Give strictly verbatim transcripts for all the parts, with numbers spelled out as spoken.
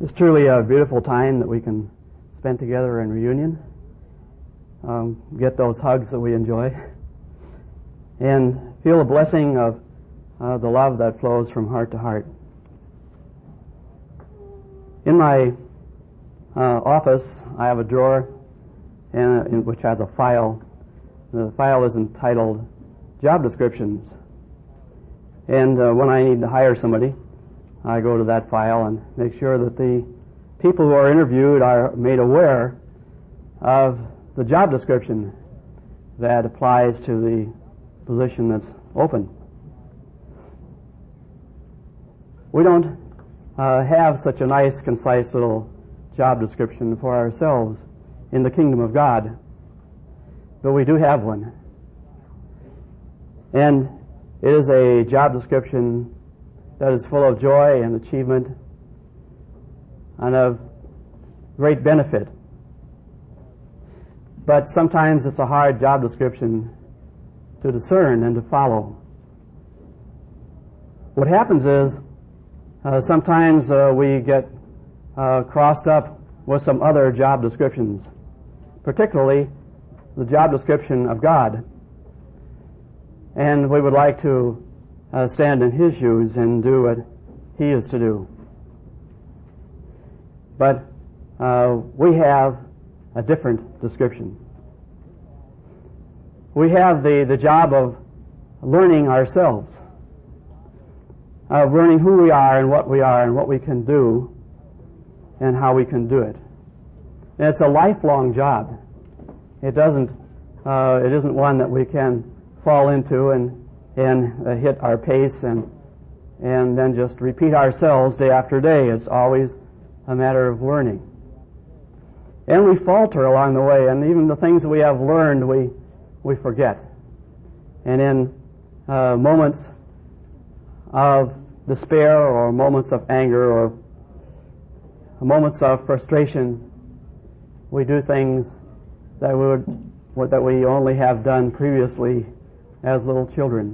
It's truly a beautiful time that we can spend together in reunion, um, get those hugs that we enjoy, and feel a blessing of uh, the love that flows from heart to heart. In my uh, office, I have a drawer in, in which has a file. The file is entitled Job Descriptions. And uh, when I need to hire somebody, I go to that file and make sure that the people who are interviewed are made aware of the job description that applies to the position that's open. We don't uh, have such a nice, concise little job description for ourselves in the kingdom of God, but we do have one. And it is a job description that is full of joy and achievement and of great benefit. But sometimes it's a hard job description to discern and to follow. What happens is uh, sometimes uh, we get uh, crossed up with some other job descriptions, particularly the job description of God. And we would like to Uh, stand in His shoes and do what He is to do. But uh, we have a different description. We have the, the job of learning ourselves, of learning who we are and what we are and what we can do and how we can do it. And it's a lifelong job. It doesn't, uh, it isn't one that we can fall into and and uh, hit our pace and and then just repeat ourselves day after day. It's always a matter of learning. And we falter along the way, and even the things that we have learned, we we forget. And in uh, moments of despair or moments of anger or moments of frustration, we do things that we would that we only have done previously as little children.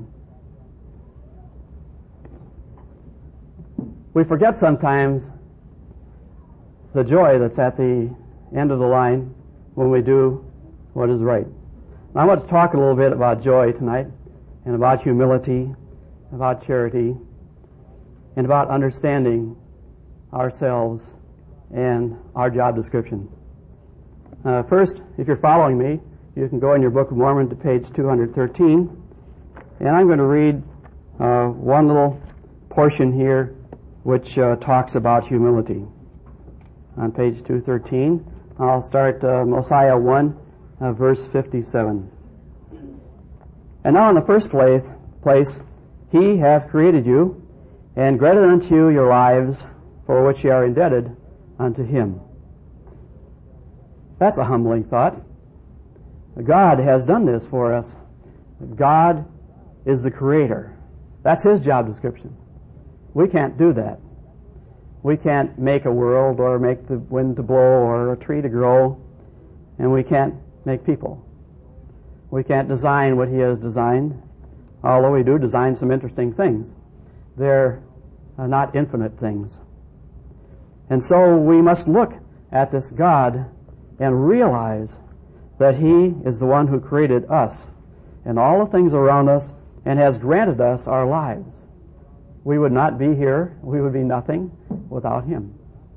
We forget sometimes the joy that's at the end of the line when we do what is right. Now, I want to talk a little bit about joy tonight, and about humility, about charity, and about understanding ourselves and our job description. Uh, first, if you're following me, you can go in your Book of Mormon to page two hundred thirteen, and I'm going to read uh, one little portion here which uh, talks about humility. On page two thirteen, I'll start uh, Mosiah one, uh, verse fifty-seven. And now in the first place, place, He hath created you, and granted unto you your lives, for which ye are indebted unto Him. That's a humbling thought. God has done this for us. God is the Creator. That's His job description. We can't do that. We can't make a world or make the wind to blow or a tree to grow, and we can't make people. We can't design what He has designed, although we do design some interesting things. They're uh, not infinite things. And so we must look at this God and realize that He is the one who created us and all the things around us and has granted us our lives. We would not be here, we would be nothing without Him.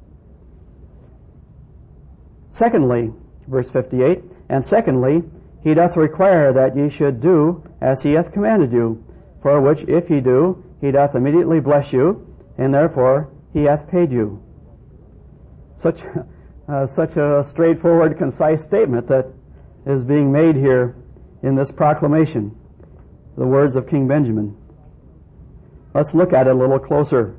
Secondly, verse fifty-eight, and secondly, He doth require that ye should do as He hath commanded you, for which if ye do, He doth immediately bless you, and therefore He hath paid you. Such, uh, such a straightforward, concise statement that is being made here in this proclamation, the words of King Benjamin. Let's look at it a little closer.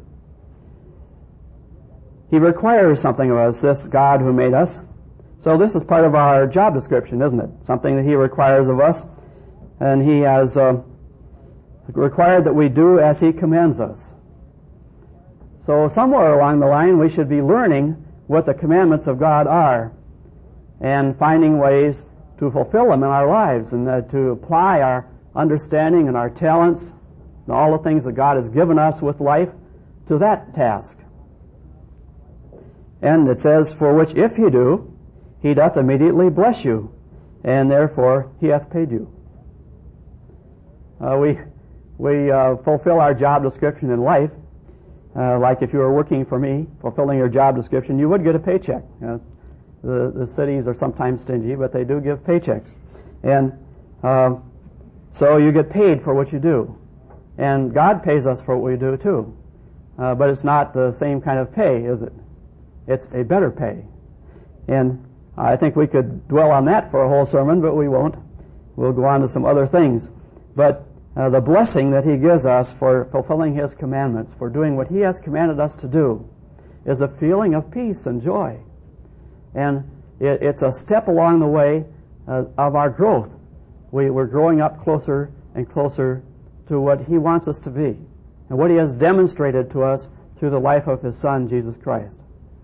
He requires something of us, this God who made us. So this is part of our job description, isn't it? Something that He requires of us. And He has uh, required that we do as He commands us. So somewhere along the line we should be learning what the commandments of God are and finding ways to fulfill them in our lives and uh, to apply our understanding and our talents and all the things that God has given us with life to that task. And it says, for which if ye do, he doth immediately bless you, and therefore he hath paid you. Uh, we we uh, fulfill our job description in life. Uh, like if you were working for me, fulfilling your job description, you would get a paycheck. You know, the, the cities are sometimes stingy, but they do give paychecks. And uh, so you get paid for what you do. And God pays us for what we do too. Uh, but it's not the same kind of pay, is it? It's a better pay. And I think we could dwell on that for a whole sermon, but we won't. We'll go on to some other things. But uh, the blessing that he gives us for fulfilling his commandments, for doing what he has commanded us to do, is a feeling of peace and joy. And it, it's a step along the way uh, of our growth. We, we're growing up closer and closer to what he wants us to be, and what he has demonstrated to us through the life of his Son, Jesus Christ.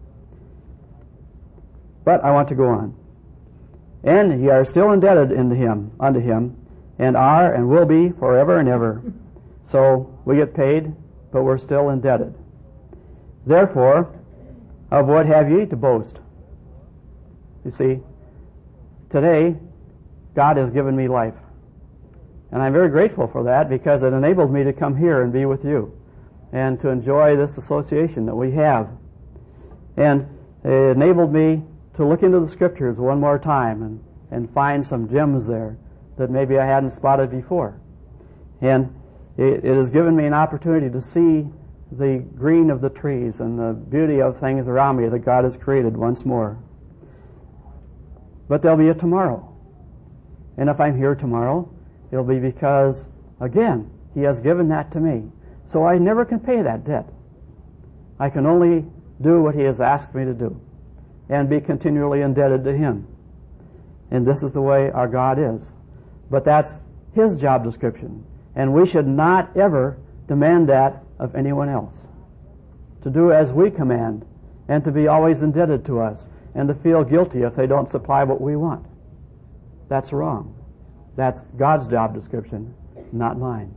But I want to go on. And ye are still indebted unto him, unto him, and are and will be forever and ever. So we get paid, but we're still indebted. Therefore, of what have ye to boast? You see, today, God has given me life. And I'm very grateful for that, because it enabled me to come here and be with you and to enjoy this association that we have. And it enabled me to look into the Scriptures one more time and, and find some gems there that maybe I hadn't spotted before. And it, it has given me an opportunity to see the green of the trees and the beauty of things around me that God has created once more. But there'll be a tomorrow. And if I'm here tomorrow, it'll be because, again, he has given that to me. So I never can pay that debt. I can only do what he has asked me to do and be continually indebted to him. And this is the way our God is. But that's his job description. And we should not ever demand that of anyone else. To do as we command, and to be always indebted to us, and to feel guilty if they don't supply what we want. That's wrong. That's God's job description, not mine.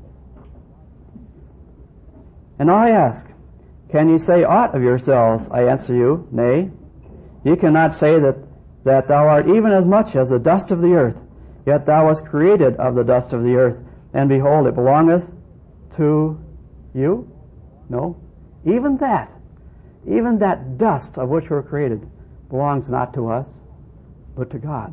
And I ask, can ye say aught of yourselves? I answer you, nay. Ye cannot say that, that thou art even as much as the dust of the earth, yet thou wast created of the dust of the earth, and behold, it belongeth to you? No. Even that, even that dust of which we're created, belongs not to us, but to God.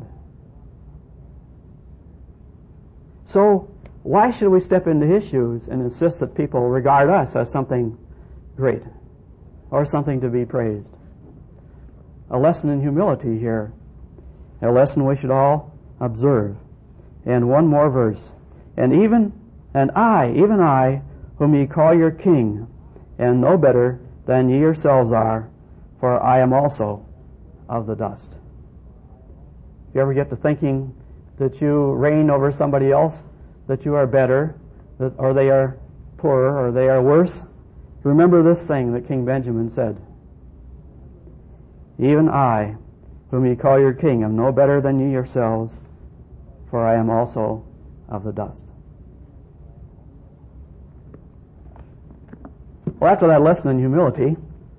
So, why should we step into his shoes and insist that people regard us as something great or something to be praised? A lesson in humility here. A lesson we should all observe. And one more verse. And even, and I, even I, whom ye call your king, am no better than ye yourselves are, for I am also of the dust. If you ever get to thinking that you reign over somebody else, that you are better, that, or they are poorer, or they are worse, remember this thing that King Benjamin said. Even I, whom ye call your king, am no better than ye yourselves, for I am also of the dust. Well, after that lesson in humility,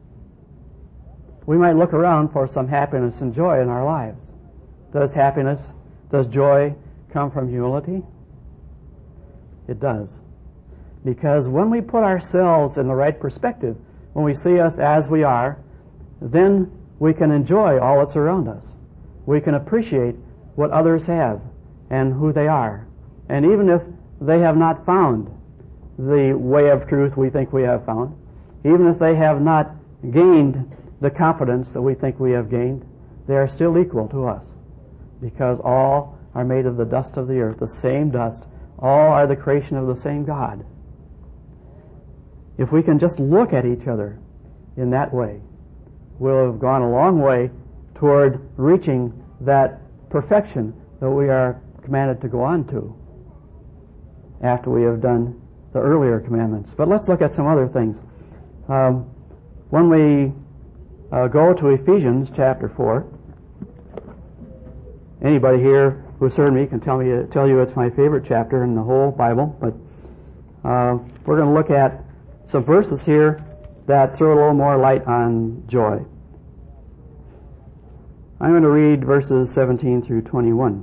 we might look around for some happiness and joy in our lives. Does happiness, does joy come from humility? It does. Because when we put ourselves in the right perspective, when we see us as we are, then we can enjoy all that's around us. We can appreciate what others have and who they are. And even if they have not found the way of truth we think we have found, even if they have not gained the confidence that we think we have gained, they are still equal to us, because all are made of the dust of the earth, the same dust. All are the creation of the same God. If we can just look at each other in that way, we'll have gone a long way toward reaching that perfection that we are commanded to go on to after we have done the earlier commandments. But let's look at some other things. Um, when we uh, go to Ephesians chapter four, anybody here who's heard me can tell me tell you it's my favorite chapter in the whole Bible. But uh, we're going to look at some verses here that throw a little more light on joy. I'm going to read verses seventeen through twenty-one.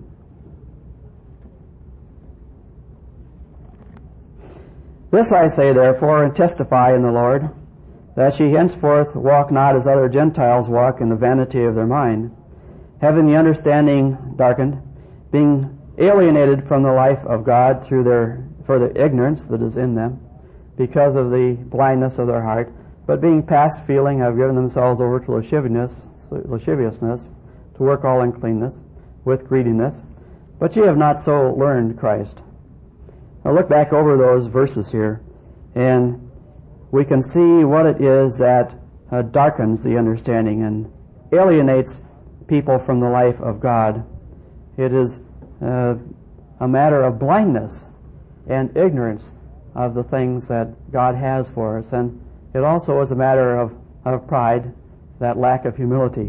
This I say, therefore, and testify in the Lord, that ye henceforth walk not as other Gentiles walk in the vanity of their mind, having the understanding darkened, being alienated from the life of God through their for the ignorance that is in them, because of the blindness of their heart, but being past feeling have given themselves over to lasciviousness, lasciviousness, to work all uncleanness, with greediness. But ye have not so learned Christ. Now look back over those verses here, and we can see what it is that uh, darkens the understanding and alienates people from the life of God. It is uh, a matter of blindness and ignorance of the things that God has for us. And it also is a matter of, of pride, that lack of humility.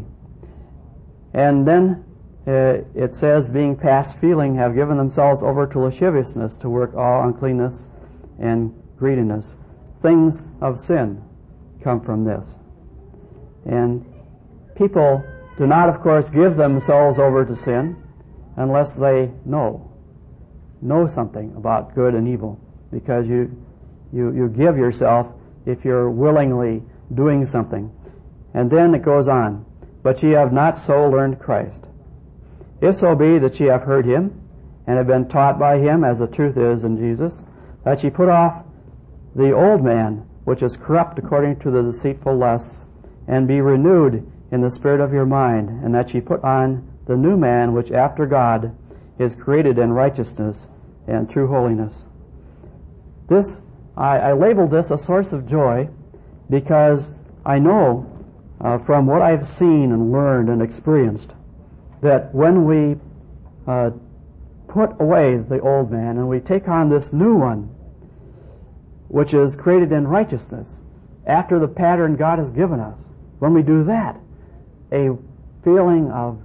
And then uh, it says, being past feeling, have given themselves over to lasciviousness, to work all uncleanness and greediness. Things of sin come from this. And people do not, of course, give themselves over to sin unless they know, know something about good and evil. Because you, you, you give yourself if you're willingly doing something. And then it goes on, but ye have not so learned Christ. If so be that ye have heard him, and have been taught by him, as the truth is in Jesus, that ye put off the old man, which is corrupt according to the deceitful lusts, and be renewed in the spirit of your mind, and that ye put on the new man, which after God is created in righteousness and true holiness. This, I, I labeled this a source of joy because I know uh, from what I've seen and learned and experienced that when we uh, put away the old man and we take on this new one, which is created in righteousness, after the pattern God has given us, when we do that, a feeling of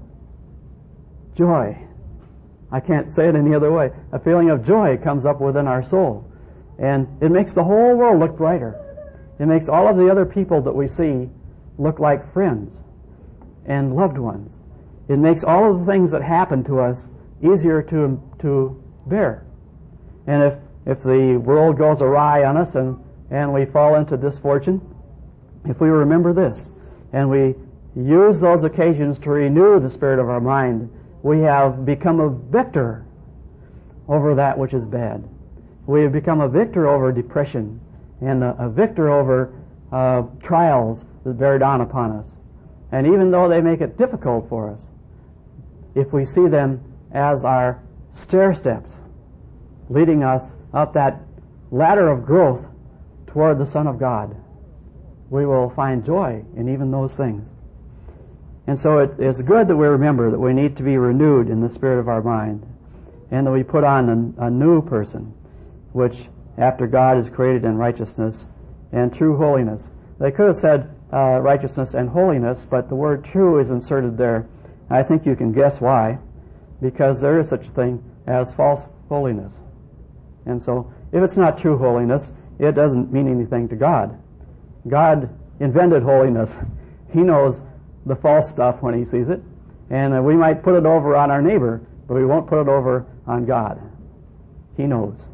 joy, I can't say it any other way, a feeling of joy comes up within our soul. And it makes the whole world look brighter. It makes all of the other people that we see look like friends and loved ones. It makes all of the things that happen to us easier to to bear. And if if the world goes awry on us and, and we fall into misfortune, if we remember this and we use those occasions to renew the spirit of our mind, we have become a victor over that which is bad. We have become a victor over depression and a, a victor over uh, trials that bear down upon us. And even though they make it difficult for us, if we see them as our stair steps leading us up that ladder of growth toward the Son of God, we will find joy in even those things. And so it, it's good that we remember that we need to be renewed in the spirit of our mind, and that we put on a, a new person, which after God is created in righteousness and true holiness. They could have said uh, righteousness and holiness, but the word true is inserted there. I think you can guess why, because there is such a thing as false holiness. And so if it's not true holiness, it doesn't mean anything to God. God invented holiness. He knows the false stuff when he sees it, and uh, we might put it over on our neighbor, but we won't put it over on God. He knows.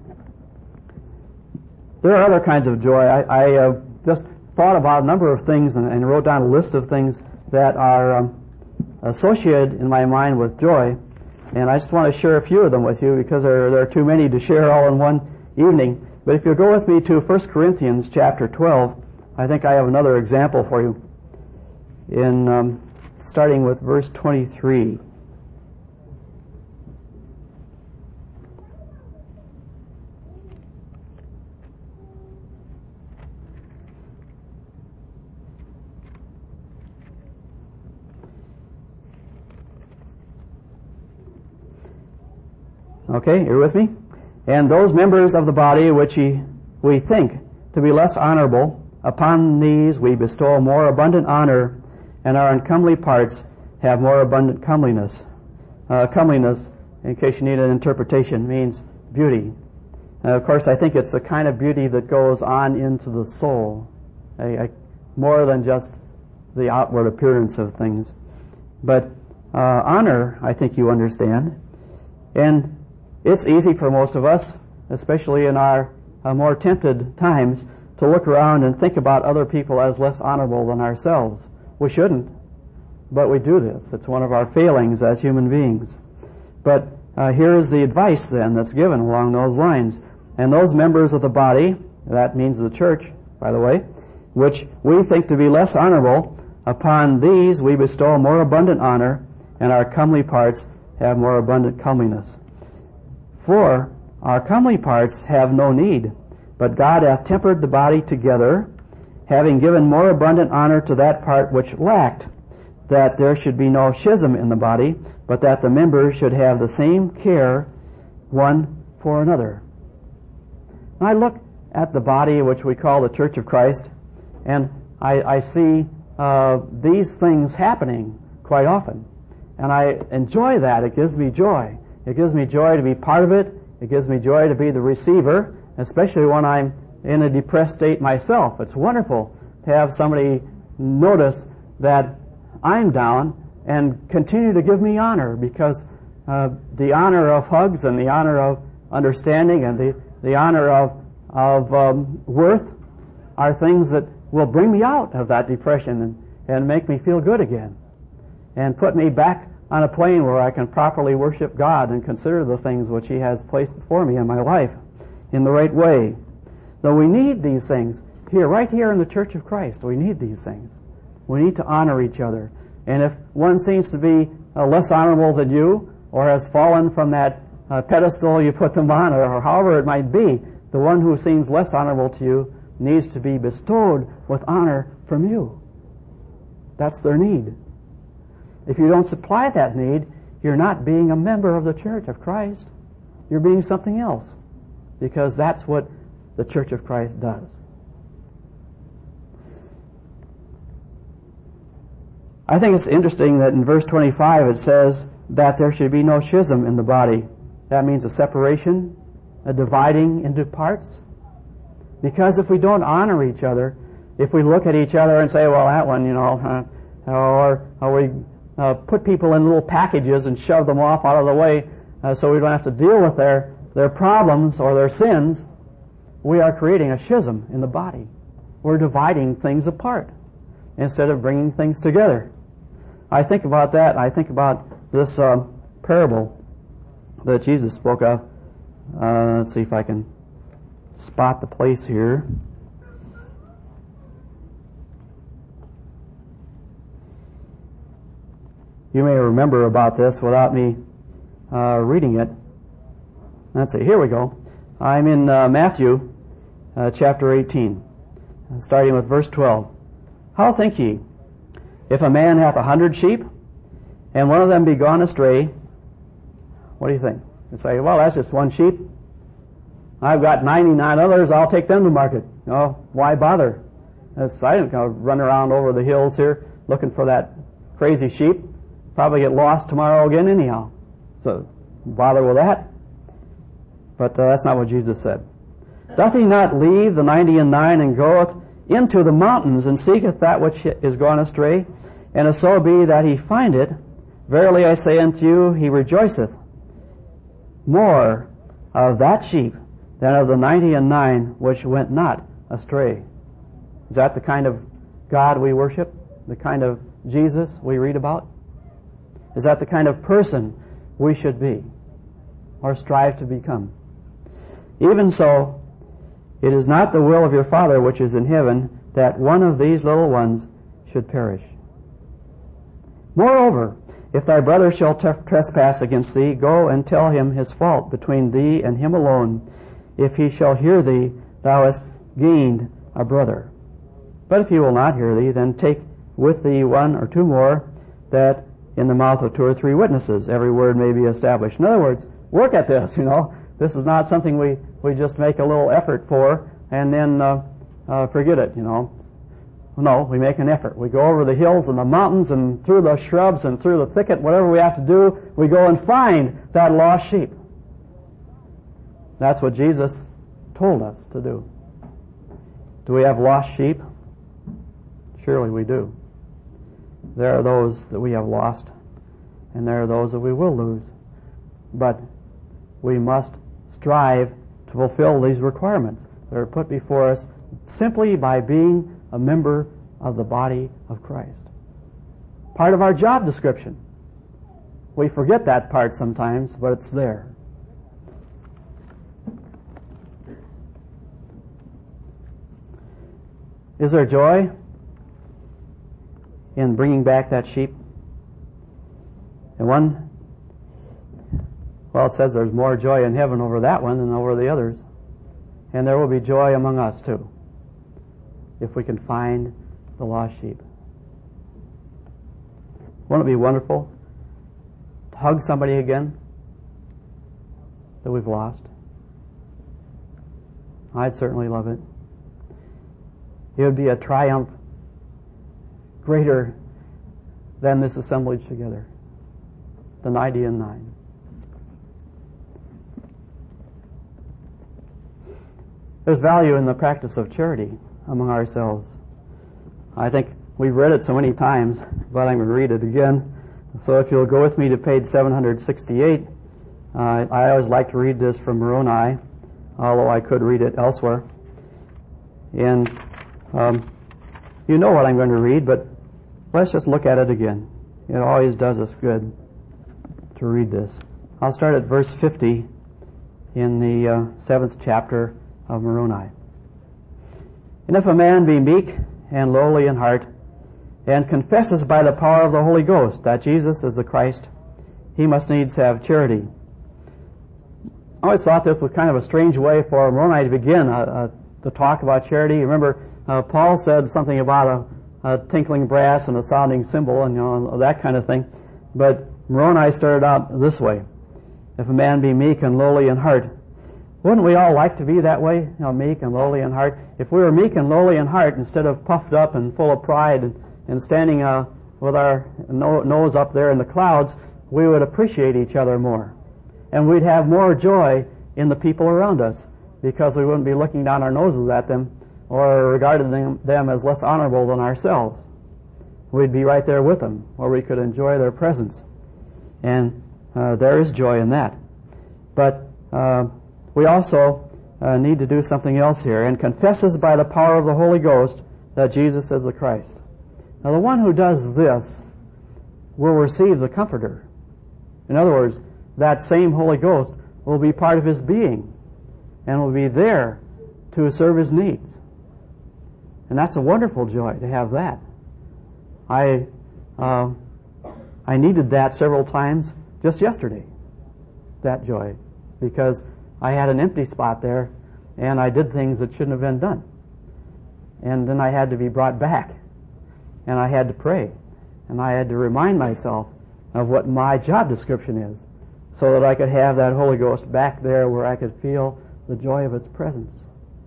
There are other kinds of joy. I, I uh, just thought about a number of things and, and wrote down a list of things that are um, associated in my mind with joy, and I just want to share a few of them with you because there, there are too many to share all in one evening. But if you'll go with me to First Corinthians chapter twelve, I think I have another example for you, in um, starting with verse twenty-three. Okay, you're with me? And those members of the body which ye, we think to be less honorable, upon these we bestow more abundant honor, and our uncomely parts have more abundant comeliness. Uh, comeliness, in case you need an interpretation, means beauty. Uh, of course, I think it's the kind of beauty that goes on into the soul, a, a, more than just the outward appearance of things. But uh, honor, I think you understand. And it's easy for most of us, especially in our uh, more tempted times, to look around and think about other people as less honorable than ourselves. We shouldn't, but we do this. It's one of our failings as human beings. But uh, here's the advice then that's given along those lines. And those members of the body, that means the church, by the way, which we think to be less honorable, upon these we bestow more abundant honor, and our comely parts have more abundant comeliness. For our comely parts have no need, but God hath tempered the body together, having given more abundant honor to that part which lacked, that there should be no schism in the body, but that the members should have the same care one for another. And I look at the body which we call the Church of Christ, and I, I see uh, these things happening quite often. And I enjoy that. It gives me joy. It gives me joy to be part of it. It gives me joy to be the receiver, especially when I'm in a depressed state myself. It's wonderful to have somebody notice that I'm down and continue to give me honor, because uh, the honor of hugs and the honor of understanding and the, the honor of, of um, worth are things that will bring me out of that depression and, and make me feel good again and put me back on a plane where I can properly worship God and consider the things which He has placed before me in my life in the right way. So we need these things here, right here in the Church of Christ. We need these things. We need to honor each other. And if one seems to be uh, less honorable than you, or has fallen from that uh, pedestal you put them on, or, or however it might be, the one who seems less honorable to you needs to be bestowed with honor from you. That's their need. If you don't supply that need, you're not being a member of the Church of Christ. You're being something else, because that's what the Church of Christ does. I think it's interesting that in verse twenty-five it says that there should be no schism in the body. That means a separation, a dividing into parts. Because if we don't honor each other, if we look at each other and say, well, that one, you know, uh, or, or we uh, put people in little packages and shove them off out of the way uh, so we don't have to deal with their, their problems or their sins, we are creating a schism in the body. We're dividing things apart instead of bringing things together. I think about that. I think about this uh, parable that Jesus spoke of. Uh, let's see if I can spot the place here. You may remember about this without me uh, reading it. Let's see. Here we go. I'm in uh, Matthew uh, chapter eighteen, starting with verse twelve. How think ye, if a man hath a hundred sheep, and one of them be gone astray, what do you think? You say, well, that's just one sheep. I've got ninety-nine others, I'll take them to market. No, why bother? That's, I didn't go run around over the hills here looking for that crazy sheep. Probably get lost tomorrow again anyhow. So, bother with that. But uh, that's not what Jesus said. Doth he not leave the ninety and nine and goeth into the mountains and seeketh that which is gone astray? And if so be that he find it, verily I say unto you, he rejoiceth more of that sheep than of the ninety and nine which went not astray. Is that the kind of God we worship? The kind of Jesus we read about? Is that the kind of person we should be or strive to become? Even so, it is not the will of your Father which is in heaven that one of these little ones should perish. Moreover, if thy brother shall t- trespass against thee, go and tell him his fault between thee and him alone. If he shall hear thee, thou hast gained a brother. But if he will not hear thee, then take with thee one or two more, that in the mouth of two or three witnesses every word may be established. In other words, work at this, you know. This is not something we, we just make a little effort for and then uh, uh, forget it, you know. No, we make an effort. We go over the hills and the mountains and through the shrubs and through the thicket, whatever we have to do, we go and find that lost sheep. That's what Jesus told us to do. Do we have lost sheep? Surely we do. There are those that we have lost. and there are those that we will lose. But we must strive to fulfill these requirements that are put before us simply by being a member of the body of Christ. Part of our job description. We forget that part sometimes, but it's there. Is there joy in bringing back that sheep? And one, well, it says there's more joy in heaven over that one than over the others. And there will be joy among us too, if we can find the lost sheep. Won't it be wonderful to hug somebody again that we've lost? I'd certainly love it. It would be a triumph greater than this assemblage together, the ninety and nine. There's value in the practice of charity among ourselves. I think we've read it so many times, but I'm going to read it again. So if you'll go with me to page seven sixty-eight, uh, I always like to read this from Moroni, although I could read it elsewhere. And um, you know what I'm going to read, but let's just look at it again. It always does us good to read this. I'll start at verse fifty in the uh, seventh chapter of Moroni. And if a man be meek and lowly in heart, and confesses by the power of the Holy Ghost that Jesus is the Christ, he must needs have charity. I always thought this was kind of a strange way for Moroni to begin uh, uh, to talk about charity. Remember, uh, Paul said something about a, a tinkling brass and a sounding cymbal and you know that kind of thing. But Moroni started out this way: if a man be meek and lowly in heart. Wouldn't we all like to be that way, you know, meek and lowly in heart? If we were meek and lowly in heart instead of puffed up and full of pride and, and standing uh, with our no, nose up there in the clouds, we would appreciate each other more. And we'd have more joy in the people around us because we wouldn't be looking down our noses at them or regarding them, them as less honorable than ourselves. We'd be right there with them where we could enjoy their presence. And uh, there is joy in that. But uh, we also uh, need to do something else here, and confesses by the power of the Holy Ghost that Jesus is the Christ. Now the one who does this will receive the Comforter. In other words, that same Holy Ghost will be part of his being and will be there to serve his needs. And that's a wonderful joy to have that. I uh, I needed that several times just yesterday, that joy, because I had an empty spot there, and I did things that shouldn't have been done. And then I had to be brought back, and I had to pray, and I had to remind myself of what my job description is, so that I could have that Holy Ghost back there where I could feel the joy of its presence.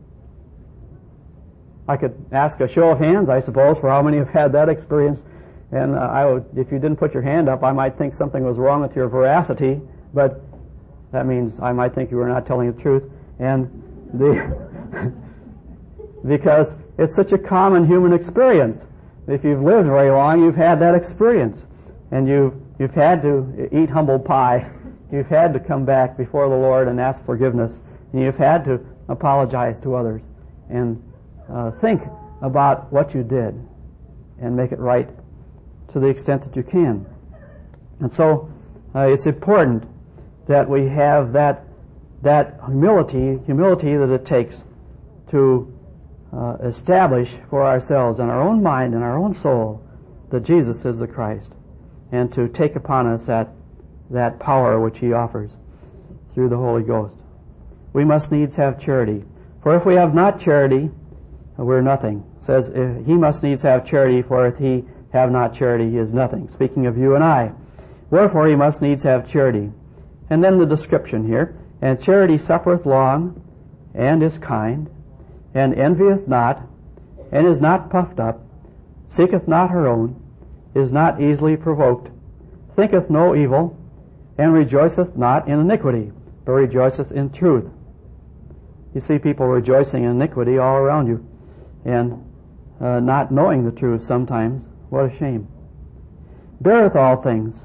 I could ask a show of hands, I suppose, for how many have had that experience. And uh, I would, if you didn't put your hand up, I might think something was wrong with your veracity, but that means I might think you were not telling the truth. And the because it's such a common human experience. If you've lived very long, you've had that experience. And you've, you've had to eat humble pie. You've had to come back before the Lord and ask forgiveness. And you've had to apologize to others and uh, think about what you did and make it right to the extent that you can. And so uh, it's important that we have that that humility, humility that it takes to uh, establish for ourselves in our own mind and our own soul that Jesus is the Christ, and to take upon us that that power which he offers through the Holy Ghost. We must needs have charity. For if we have not charity, we're nothing. It says, he must needs have charity, for if he have not charity, he is nothing. Speaking of you and I. Wherefore he must needs have charity. And then the description here. And charity suffereth long, and is kind, and envieth not, and is not puffed up, seeketh not her own, is not easily provoked, thinketh no evil, and rejoiceth not in iniquity, but rejoiceth in truth. You see people rejoicing in iniquity all around you, and uh, not knowing the truth sometimes. What a shame. Beareth all things,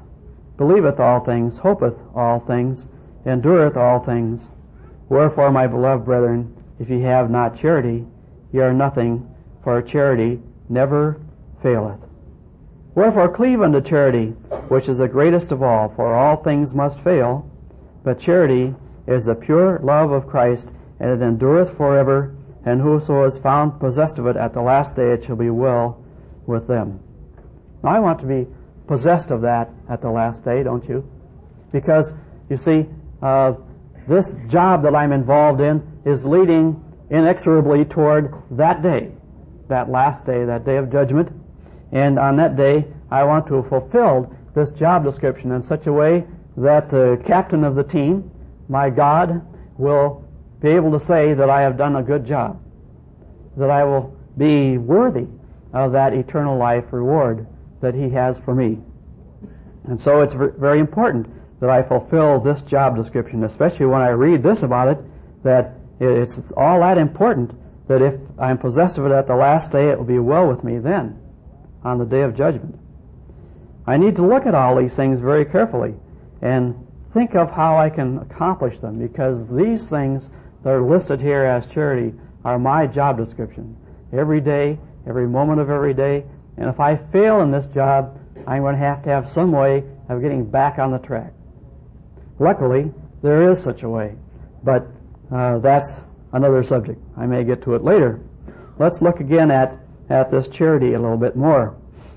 believeth all things, hopeth all things, endureth all things. Wherefore, my beloved brethren, if ye have not charity, ye are nothing, for charity never faileth. Wherefore cleave unto charity, which is the greatest of all, for all things must fail, but charity is the pure love of Christ, and it endureth forever, and whoso is found possessed of it at the last day, it shall be well with them. Now I want to be possessed of that at the last day, don't you? Because, you see, uh, this job that I'm involved in is leading inexorably toward that day, that last day, that day of judgment. And on that day, I want to have fulfilled this job description in such a way that the captain of the team, my God, will be able to say that I have done a good job, that I will be worthy of that eternal life reward that He has for me. And so it's very important that I fulfill this job description, especially when I read this about it, that it's all that important that if I'm possessed of it at the last day, it will be well with me then, on the day of judgment. I need to look at all these things very carefully and think of how I can accomplish them, because these things that are listed here as charity are my job description. Every day, every moment of every day. And if I fail in this job, I'm going to have to have some way of getting back on the track. Luckily, there is such a way. But uh, that's another subject. I may get to it later. Let's look again at, at this charity a little bit more.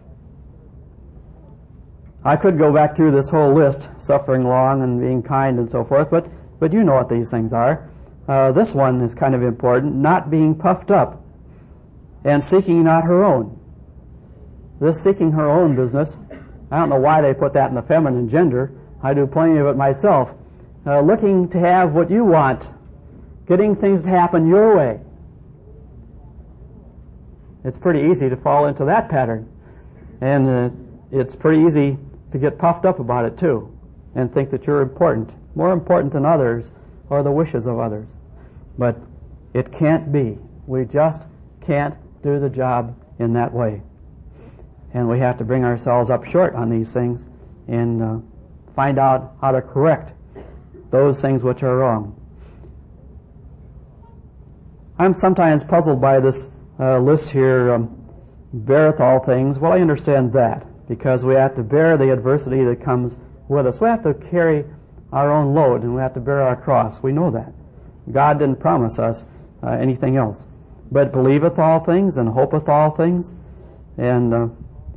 I could go back through this whole list, suffering long and being kind and so forth, but, but you know what these things are. Uh, this one is kind of important, not being puffed up and seeking not her own. This seeking her own business, I don't know why they put that in the feminine gender. I do plenty of it myself. Uh, looking to have what you want, getting things to happen your way. It's pretty easy to fall into that pattern. And uh, it's pretty easy to get puffed up about it too, and think that you're important, more important than others or the wishes of others. But it can't be. We just can't do the job in that way. And we have to bring ourselves up short on these things and uh, find out how to correct those things which are wrong. I'm sometimes puzzled by this uh, list here, um, beareth all things. Well, I understand that, because we have to bear the adversity that comes with us. We have to carry our own load, and we have to bear our cross. We know that. God didn't promise us uh, anything else. But believeth all things and hopeth all things. And uh,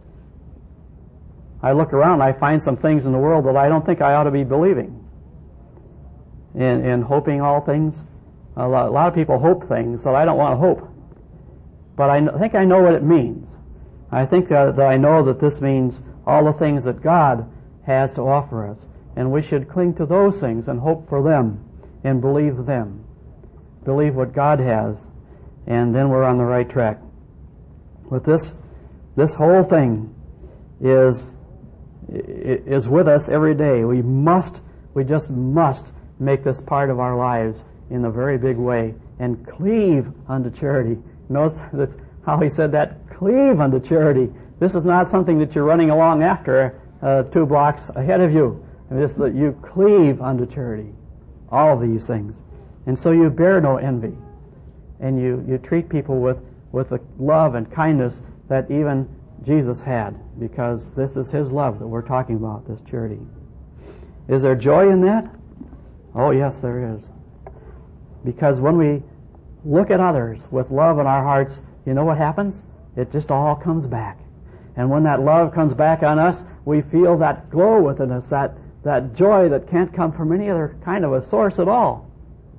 I look around, I find some things in the world that I don't think I ought to be believing. And, and hoping all things. A lot, a lot of people hope things that I don't want to hope. But I think I know what it means. I think that, that I know that this means all the things that God has to offer us. And we should cling to those things and hope for them and believe them. Believe what God has. And then we're on the right track. But this, this whole thing is, is with us every day. We must, we just must make this part of our lives in a very big way and cleave unto charity. Notice that's how he said that, cleave unto charity. This is not something that you're running along after uh, two blocks ahead of you. It's that you cleave unto charity. All of these things. And so you bear no envy. And you, you treat people with, with the love and kindness that even Jesus had, because this is His love that we're talking about, this charity. Is there joy in that? Oh, yes, there is. Because when we look at others with love in our hearts, you know what happens? It just all comes back. And when that love comes back on us, we feel that glow within us, that, that joy that can't come from any other kind of a source at all.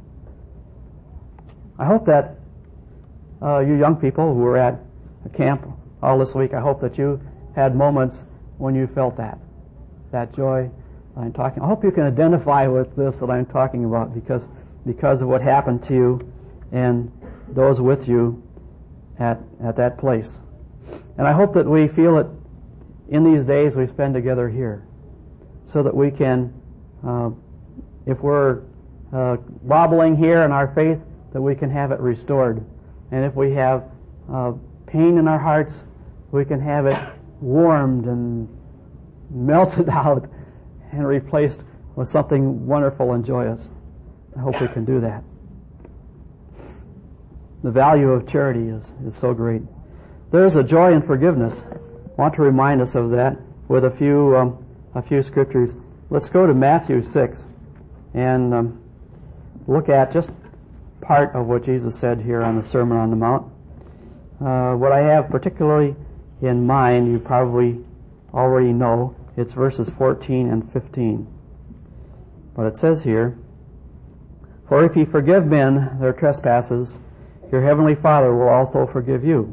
I hope that uh, you young people who were at a camp all this week, I hope that you had moments when you felt that, that joy I'm talking. I hope you can identify with this that I'm talking about, because because of what happened to you and those with you at at that place. And I hope that we feel it in these days we spend together here, so that we can, uh, if we're uh, wobbling here in our faith, that we can have it restored. And if we have uh, pain in our hearts, we can have it warmed and melted out and replaced with something wonderful and joyous. I hope we can do that. The value of charity is, is so great. There is a joy in forgiveness. I want to remind us of that with a few um, a few scriptures. Let's go to Matthew six and um, look at just part of what Jesus said here on the Sermon on the Mount. Uh, what I have particularly in mind, you probably already know, it's verses fourteen and fifteen. But it says here, "For if ye forgive men their trespasses, your heavenly Father will also forgive you."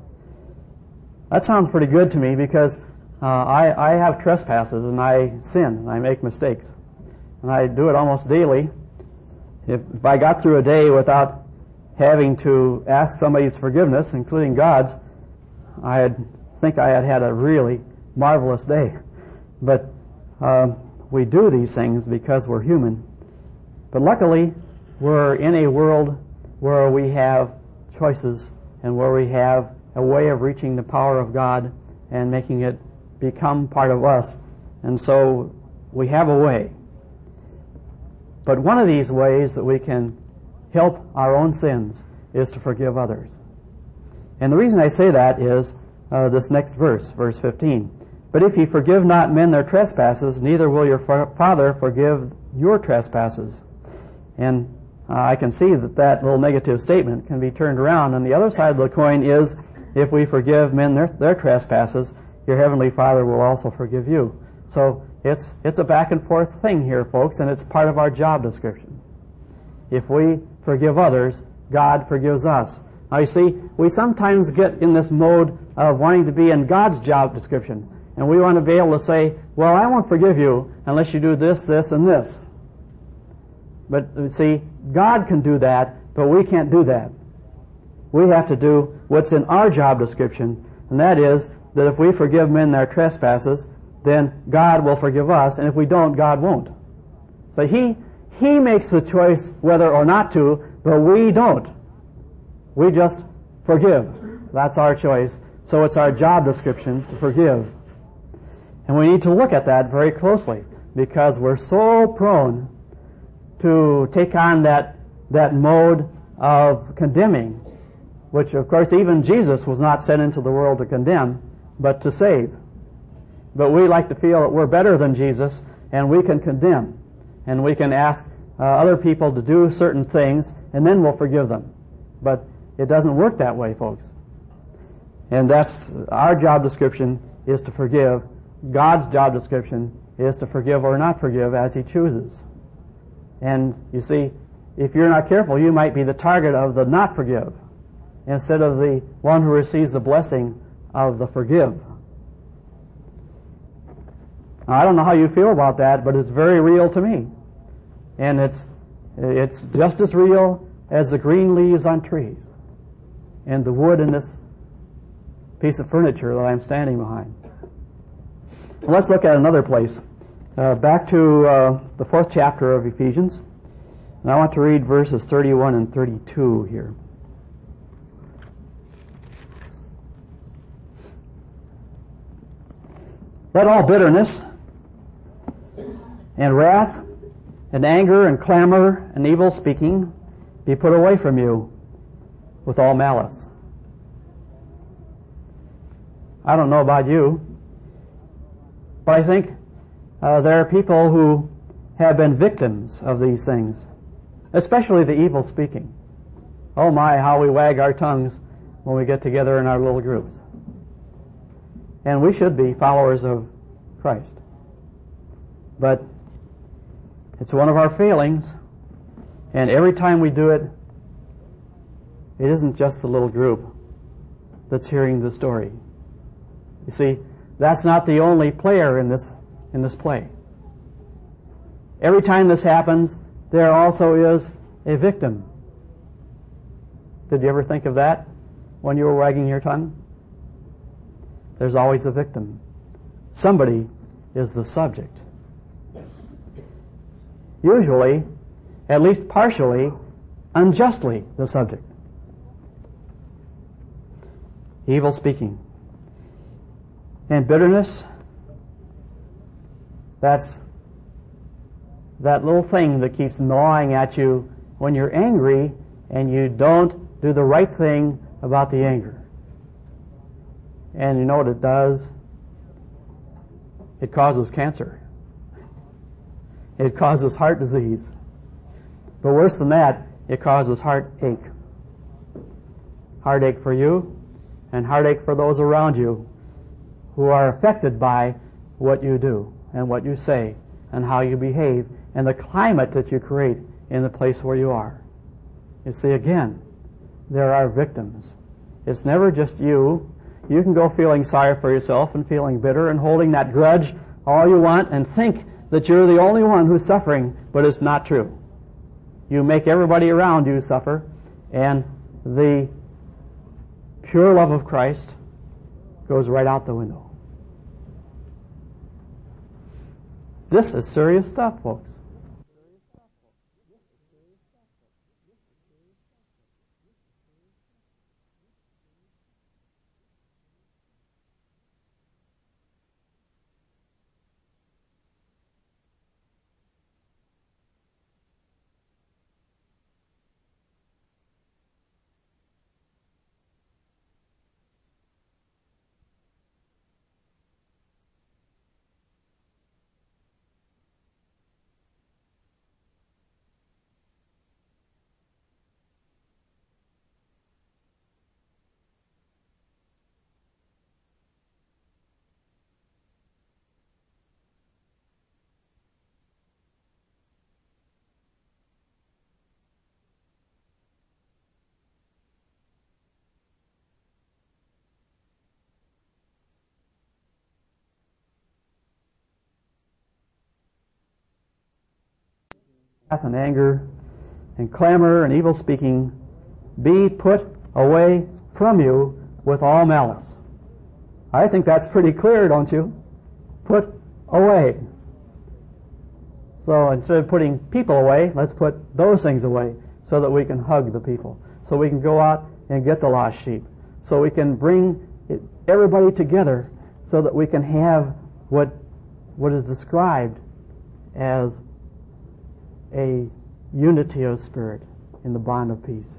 That sounds pretty good to me because uh, I, I have trespasses and I sin and I make mistakes. And I do it almost daily. If, if I got through a day without having to ask somebody's forgiveness, including God's, I think I had had a really marvelous day. But uh, we do these things because we're human. But luckily, we're in a world where we have choices and where we have a way of reaching the power of God and making it become part of us. And so we have a way. But one of these ways that we can help our own sins is to forgive others. And the reason I say that is uh, this next verse, verse fifteen. "But if ye forgive not men their trespasses, neither will your fa- Father forgive your trespasses." And uh, I can see that that little negative statement can be turned around. And the other side of the coin is, if we forgive men their, their trespasses, your heavenly Father will also forgive you. So it's it's a back and forth thing here, folks, and it's part of our job description. If we forgive others, God forgives us. Now you see, we sometimes get in this mode of wanting to be in God's job description, and we want to be able to say, well, I won't forgive you unless you do this, this, and this. But you see, God can do that, but we can't do that. We have to do what's in our job description, and that is that if we forgive men their trespasses, then God will forgive us, and if we don't, God won't. So He He makes the choice whether or not to, but we don't. We just forgive. That's our choice. So it's our job description to forgive. And we need to look at that very closely, because we're so prone to take on that that mode of condemning, which of course even Jesus was not sent into the world to condemn, but to save. But we like to feel that we're better than Jesus, and we can condemn, and we can ask uh, other people to do certain things, and then we'll forgive them. But it doesn't work that way, folks. And that's our job description, is to forgive. God's job description is to forgive or not forgive as He chooses. And you see, if you're not careful, you might be the target of the not forgive instead of the one who receives the blessing of the forgive. Now, I don't know how you feel about that, but it's very real to me. And it's it's just as real as the green leaves on trees and the wood in this piece of furniture that I'm standing behind. Well, let's look at another place. Uh, back to uh, the fourth chapter of Ephesians. And I want to read verses thirty-one and thirty-two here. "Let all bitterness and wrath and anger and clamor and evil speaking be put away from you with all malice." I don't know about you, but I think uh, there are people who have been victims of these things, especially the evil speaking. Oh my, how we wag our tongues when we get together in our little groups. And we should be followers of Christ. But it's one of our failings, and every time we do it, it isn't just the little group that's hearing the story. You see, that's not the only player in this in this play. Every time this happens, there also is a victim. Did you ever think of that when you were wagging your tongue? There's always a victim. Somebody is the subject. Usually, at least partially, unjustly the subject. Evil speaking. And bitterness, that's that little thing that keeps gnawing at you when you're angry and you don't do the right thing about the anger. And you know what it does? It causes cancer. It causes heart disease. But worse than that, it causes heartache. Heartache for you and heartache for those around you who are affected by what you do and what you say and how you behave and the climate that you create in the place where you are. You see, again, there are victims. It's never just you. You can go feeling sorry for yourself and feeling bitter and holding that grudge all you want and think that you're the only one who's suffering, but it's not true. You make everybody around you suffer, and the pure love of Christ goes right out the window. This is serious stuff, folks. Wrath and anger and clamor and evil speaking be put away from you with all malice. I think that's pretty clear, don't you? Put away. So instead of putting people away, let's put those things away so that we can hug the people, so we can go out and get the lost sheep, so we can bring it, everybody together so that we can have what what is described as a unity of spirit in the bond of peace.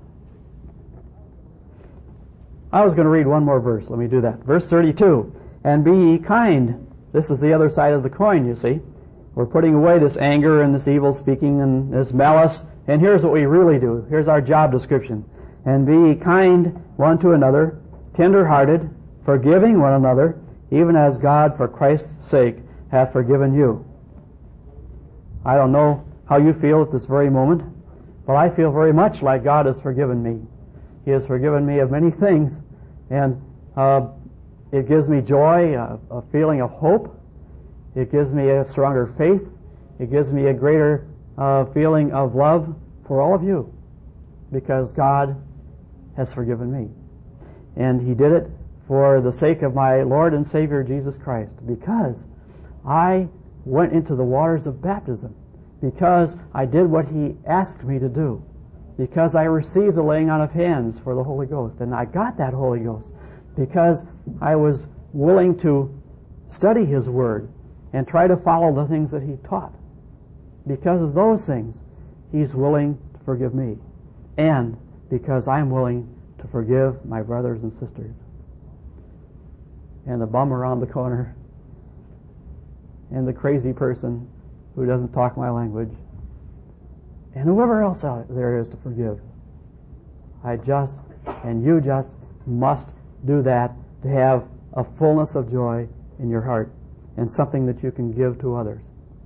I was going to read one more verse. Let me do that. Verse thirty-two. And be ye kind. This is the other side of the coin, you see. We're putting away this anger and this evil speaking and this malice. And here's what we really do. Here's our job description. And be ye kind one to another, tender-hearted, forgiving one another, even as God for Christ's sake hath forgiven you. I don't know how you feel at this very moment, but I feel very much like God has forgiven me. He has forgiven me of many things, and uh, it gives me joy, a, a feeling of hope. It gives me a stronger faith. It gives me a greater uh, feeling of love for all of you, because God has forgiven me. And He did it for the sake of my Lord and Savior Jesus Christ, because I went into the waters of baptism, because I did what He asked me to do, because I received the laying on of hands for the Holy Ghost, and I got that Holy Ghost because I was willing to study His Word and try to follow the things that He taught. Because of those things, He's willing to forgive me, and because I'm willing to forgive my brothers and sisters. And the bum around the corner, and the crazy person who doesn't talk my language, and whoever else out there is to forgive. I just, and you just, must do that to have a fullness of joy in your heart and something that you can give to others.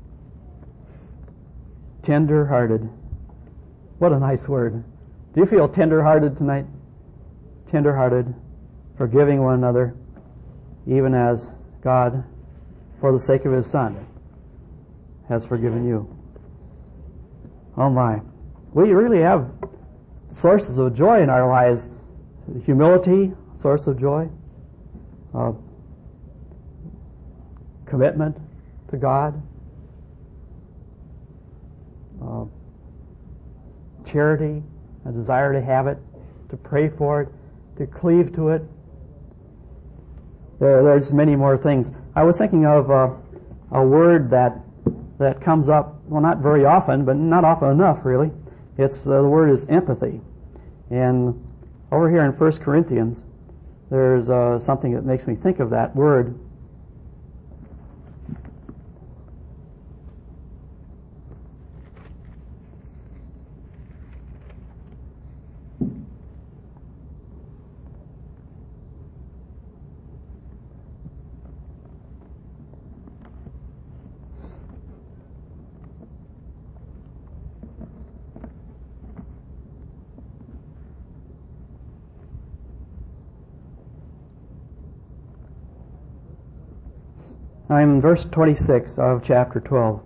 Tender-hearted. What a nice word. Do you feel tender-hearted tonight? Tender-hearted, forgiving one another, even as God, for the sake of His Son, has forgiven you. Oh my. We really have sources of joy in our lives. Humility, source of joy. Uh, commitment to God. Uh, charity, a desire to have it, to pray for it, to cleave to it. There, there's many more things. I was thinking of uh, a word that that comes up well, not very often, but not often enough, really. It's uh, the word is empathy. And over here in First Corinthians, there's uh, something that makes me think of that word. I'm in verse twenty-six of chapter twelve.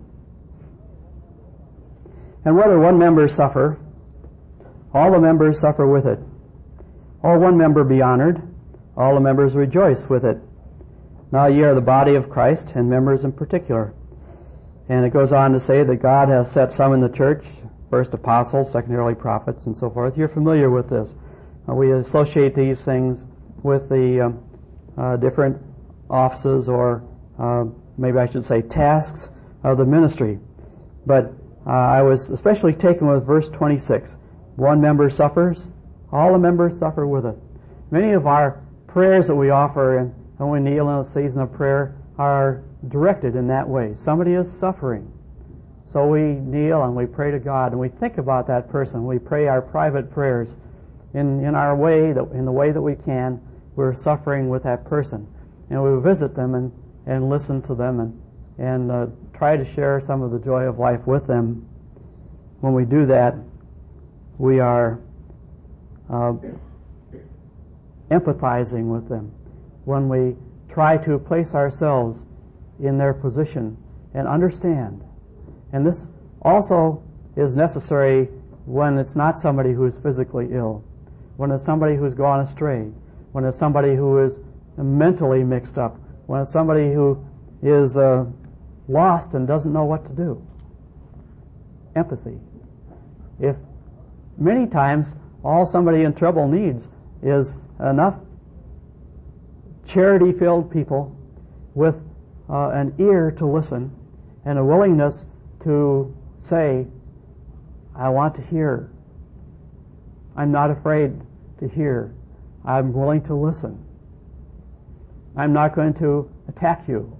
And whether one member suffer, all the members suffer with it. Or one member be honored, all the members rejoice with it. Now ye are the body of Christ, and members in particular. And it goes on to say that God has set some in the church, first apostles, secondarily prophets, and so forth. You're familiar with this. Uh, we associate these things with the um, uh, different offices or Uh, maybe I should say tasks of the ministry. But uh, I was especially taken with verse twenty-six. One member suffers, all the members suffer with it. Many of our prayers that we offer and when we kneel in a season of prayer are directed in that way. Somebody is suffering. So we kneel and we pray to God and we think about that person. We pray our private prayers in, in our way, that, in the way that we can. We're suffering with that person. And we visit them and and listen to them and, and uh, try to share some of the joy of life with them. When we do that, we are uh, empathizing with them. When we try to place ourselves in their position and understand. And this also is necessary when it's not somebody who is physically ill, when it's somebody who's gone astray, when it's somebody who is mentally mixed up, when it's somebody who is uh, lost and doesn't know what to do. Empathy. If many times all somebody in trouble needs is enough charity-filled people with uh, an ear to listen and a willingness to say, I want to hear. I'm not afraid to hear. I'm willing to listen. I'm not going to attack you.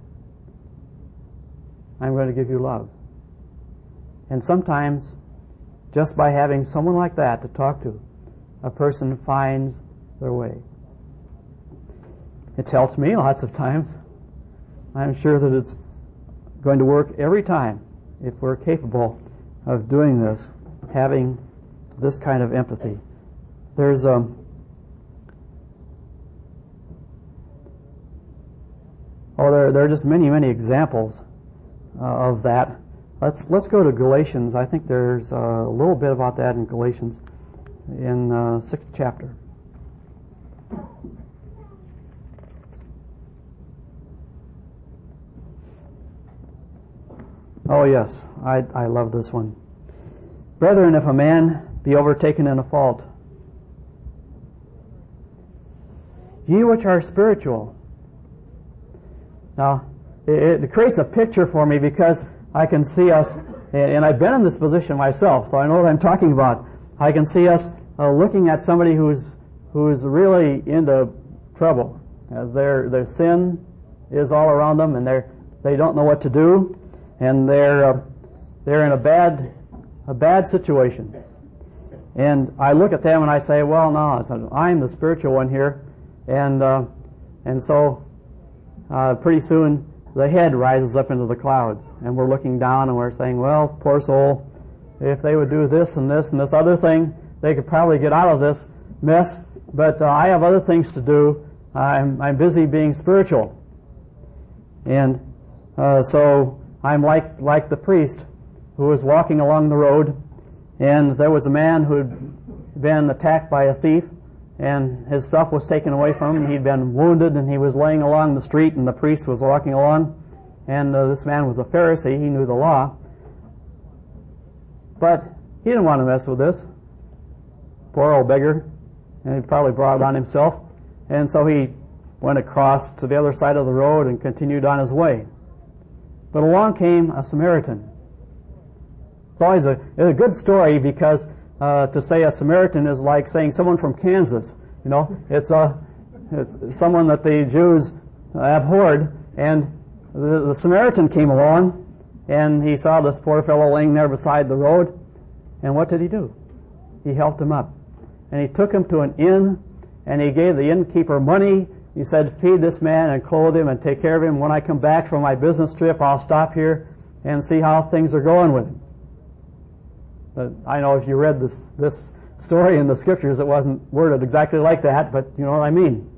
I'm going to give you love. And sometimes, just by having someone like that to talk to, a person finds their way. It's helped me lots of times. I'm sure that it's going to work every time if we're capable of doing this, having this kind of empathy. There's um, Oh, there, there are just many, many examples uh, of that. Let's let's go to Galatians. I think there's uh, a little bit about that in Galatians, in uh, sixth chapter. Oh yes, I I love this one. Brethren, if a man be overtaken in a fault, ye which are spiritual. Now, it, it creates a picture for me because I can see us, and, and I've been in this position myself, so I know what I'm talking about. I can see us uh, looking at somebody who's who's really into trouble, as their their sin is all around them, and they're they don't know what to do, and they're uh, they're in a bad a bad situation. And I look at them and I say, well, no, I'm the spiritual one here, and uh, and so. Uh, pretty soon the head rises up into the clouds and we're looking down and we're saying, well, poor soul, if they would do this and this and this other thing, they could probably get out of this mess, but uh, I have other things to do. I'm, I'm busy being spiritual. And uh, so I'm like like the priest who was walking along the road, and there was a man who had been attacked by a thief, and his stuff was taken away from him. He'd been wounded, and he was laying along the street, and the priest was walking along. And uh, this man was a Pharisee. He knew the law. But he didn't want to mess with this. Poor old beggar. And he probably brought it on himself. And so he went across to the other side of the road and continued on his way. But along came a Samaritan. It's always a, it's a good story because uh, to say a Samaritan is like saying someone from Kansas. You know, it's a it's someone that the Jews abhorred, and the, the Samaritan came along, and he saw this poor fellow laying there beside the road, and what did he do? He helped him up, and he took him to an inn, and he gave the innkeeper money. He said, feed this man and clothe him and take care of him. When I come back from my business trip, I'll stop here and see how things are going with him. But I know if you read this this story in the scriptures, it wasn't worded exactly like that, but you know what I mean.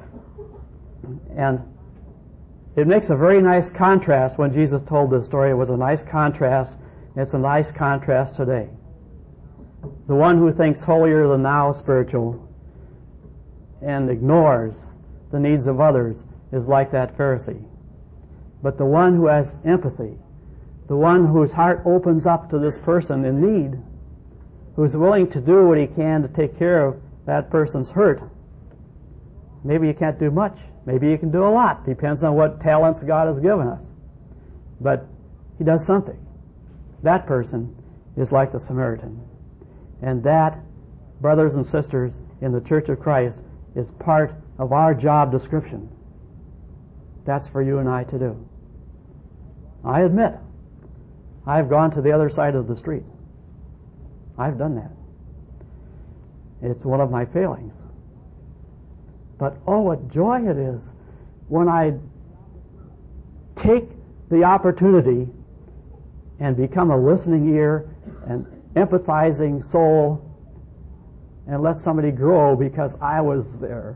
And it makes a very nice contrast when Jesus told this story. It was a nice contrast. It's a nice contrast today. The one who thinks holier than thou spiritual and ignores the needs of others is like that Pharisee. But the one who has empathy, the one whose heart opens up to this person in need, who's willing to do what he can to take care of that person's hurt. Maybe you can't do much. Maybe you can do a lot. Depends on what talents God has given us. But he does something. That person is like the Samaritan. And that, brothers and sisters in the Church of Christ, is part of our job description. That's for you and I to do. I admit, I've gone to the other side of the street. I've done that. It's one of my failings. But oh, what joy it is when I take the opportunity and become a listening ear, an empathizing soul, and let somebody grow because I was there.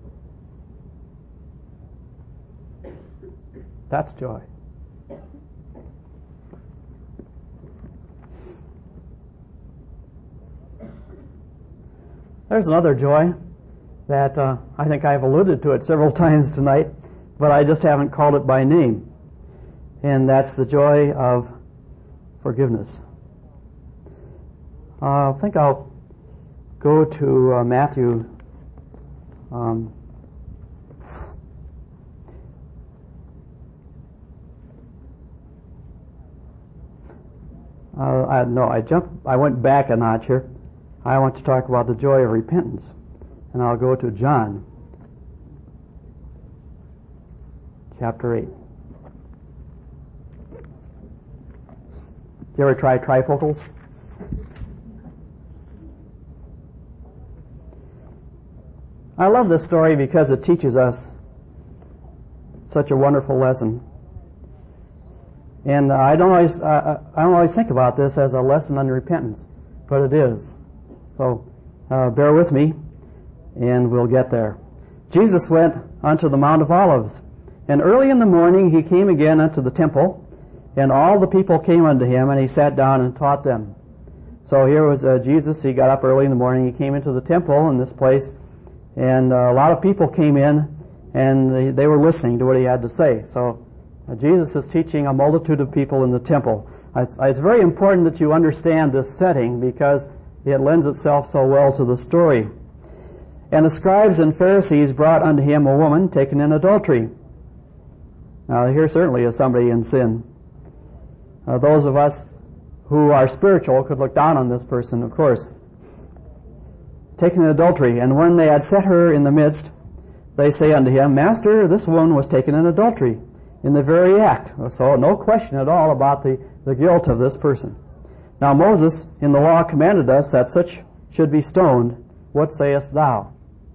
That's joy. There's another joy that uh, I think I've alluded to it several times tonight, but I just haven't called it by name. And that's the joy of forgiveness. Uh, I think I'll go to uh, Matthew um, uh, I, no, I jumped. I went back a notch here. I want to talk about the joy of repentance, and I'll go to John chapter eight. Did you ever try trifocals? I love this story because it teaches us such a wonderful lesson. And uh, I don't always uh, I don't always think about this as a lesson on repentance, but it is. So uh, bear with me, and we'll get there. Jesus went unto the Mount of Olives, and early in the morning he came again unto the temple, and all the people came unto him, and he sat down and taught them. So here was uh, Jesus. He got up early in the morning. He came into the temple in this place, and uh, a lot of people came in, and they, they were listening to what he had to say. So uh, Jesus is teaching a multitude of people in the temple. It's, it's very important that you understand this setting because it lends itself so well to the story. And the scribes and Pharisees brought unto him a woman taken in adultery. Now here certainly is somebody in sin. Uh, those of us who are spiritual could look down on this person, of course. Taken in adultery. And when they had set her in the midst, they say unto him, Master, this woman was taken in adultery, in the very act. So no question at all about the, the guilt of this person. Now Moses in the law commanded us that such should be stoned. What sayest thou?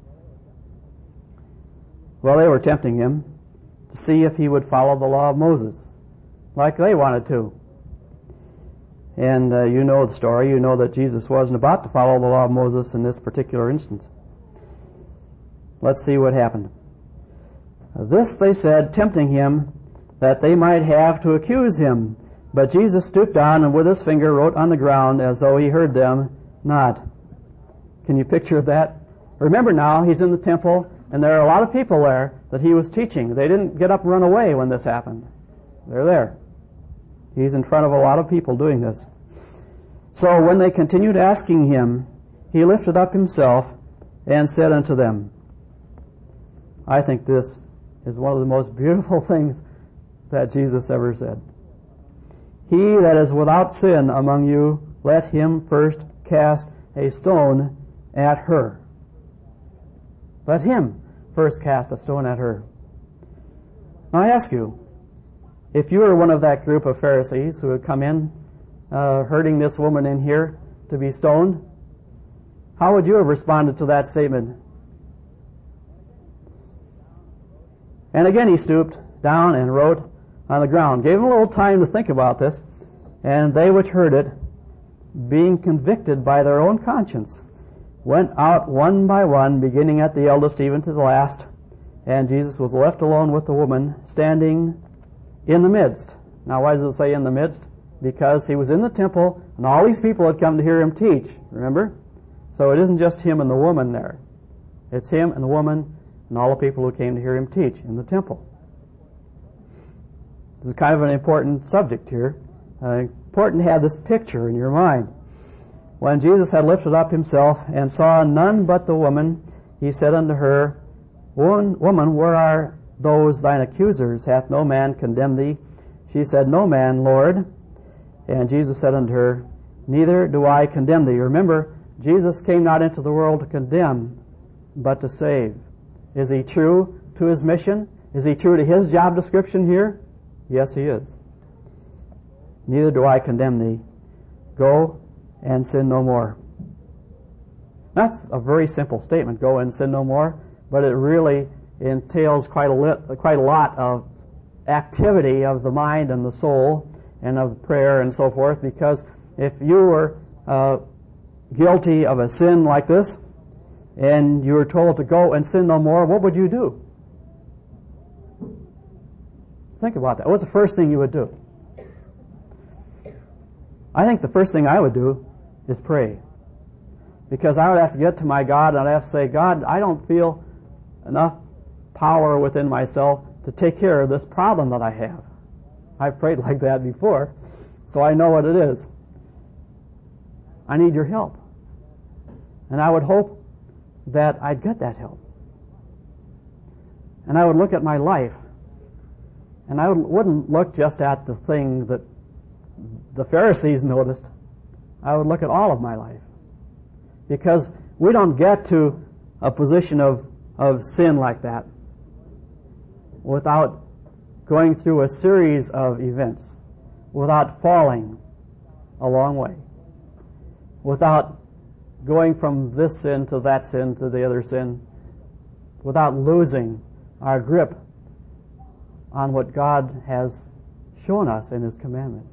Well, they were tempting him to see if he would follow the law of Moses, like they wanted to. And uh, you know the story. You know that Jesus wasn't about to follow the law of Moses in this particular instance. Let's see what happened. This they said, tempting him, that they might have to accuse him. But Jesus stooped down and with his finger wrote on the ground as though he heard them not. Can you picture that? Remember now, he's in the temple, and there are a lot of people there that he was teaching. They didn't get up and run away when this happened. They're there. He's in front of a lot of people doing this. So when they continued asking him, he lifted up himself and said unto them, I think this is one of the most beautiful things that Jesus ever said. He that is without sin among you, let him first cast a stone at her. Let him first cast a stone at her. Now I ask you, if you were one of that group of Pharisees who had come in, uh, hurting this woman in here to be stoned, how would you have responded to that statement? And again he stooped down and wrote on the ground. Gave him a little time to think about this. And they which heard it, being convicted by their own conscience, went out one by one, beginning at the eldest even to the last. And Jesus was left alone with the woman, standing in the midst. Now why does it say in the midst? Because he was in the temple, and all these people had come to hear him teach, remember? So it isn't just him and the woman there. It's him and the woman and all the people who came to hear him teach in the temple. This is kind of an important subject here. Uh, important to have this picture in your mind. When Jesus had lifted up himself and saw none but the woman, he said unto her, Woman, where are those thine accusers? Hath no man condemned thee? She said, No man, Lord. And Jesus said unto her, Neither do I condemn thee. Remember, Jesus came not into the world to condemn, but to save. Is he true to his mission? Is he true to his job description here? Yes, he is. Neither do I condemn thee. Go and sin no more. That's a very simple statement, go and sin no more, but it really entails quite a, lit, quite a lot of activity of the mind and the soul and of prayer and so forth, because if you were uh, guilty of a sin like this and you were told to go and sin no more, what would you do? Think about that. What's the first thing you would do? I think the first thing I would do is pray. Because I would have to get to my God and I'd have to say, God, I don't feel enough power within myself to take care of this problem that I have. I've prayed like that before, so I know what it is. I need your help. And I would hope that I'd get that help. And I would look at my life, and I wouldn't look just at the thing that the Pharisees noticed. I would look at all of my life. Because we don't get to a position of, of sin like that without going through a series of events, without falling a long way, without going from this sin to that sin to the other sin, without losing our grip on what God has shown us in His commandments.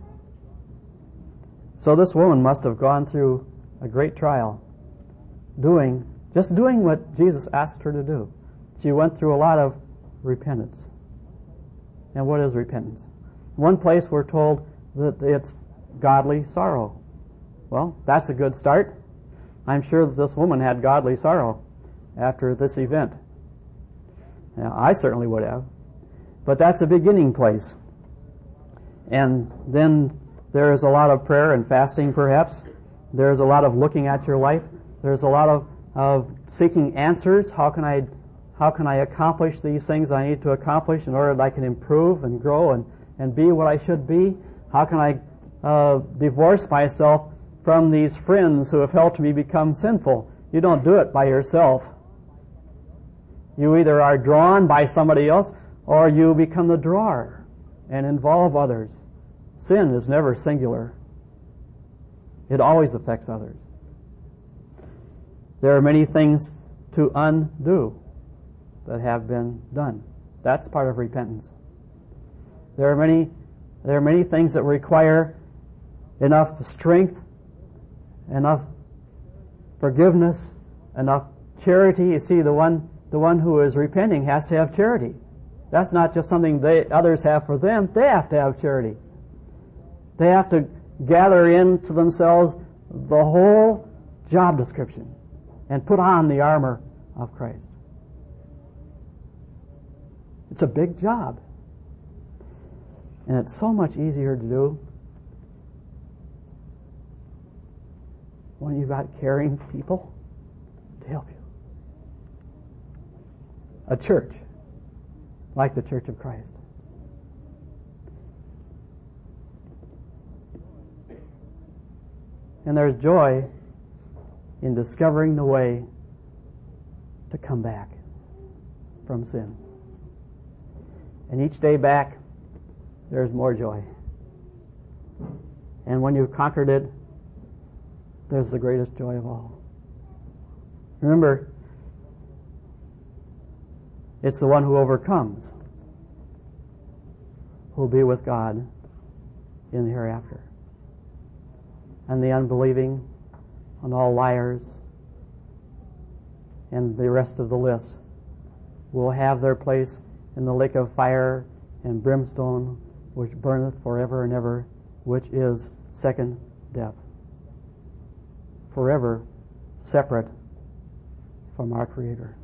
So this woman must have gone through a great trial, doing, just doing what Jesus asked her to do. She went through a lot of repentance. And what is repentance? One place we're told that it's godly sorrow. Well, that's a good start. I'm sure that this woman had godly sorrow after this event. Now, I certainly would have. But that's a beginning place. And then there's a lot of prayer and fasting, perhaps. There's a lot of looking at your life. There's a lot of, of seeking answers. How can I how can I accomplish these things I need to accomplish in order that I can improve and grow and, and be what I should be? How can I uh, divorce myself from these friends who have helped me become sinful? You don't do it by yourself. You either are drawn by somebody else or you become the drawer and involve others. Sin is never singular. It always affects others. There are many things to undo that have been done. That's part of repentance. There are many, there are many things that require enough strength, enough forgiveness, enough charity. You see, the one, the one who is repenting has to have charity. That's not just something they, others have for them. They have to have charity. They have to gather into themselves the whole job description and put on the armor of Christ. It's a big job. And it's so much easier to do when you've got caring people to help you. A church like the Church of Christ. And there's joy in discovering the way to come back from sin. And each day back, there's more joy. And when you've conquered it, there's the greatest joy of all. Remember, it's the one who overcomes who will be with God in the hereafter. And the unbelieving and all liars and the rest of the list will have their place in the lake of fire and brimstone, which burneth forever and ever, which is second death. Forever separate from our Creator.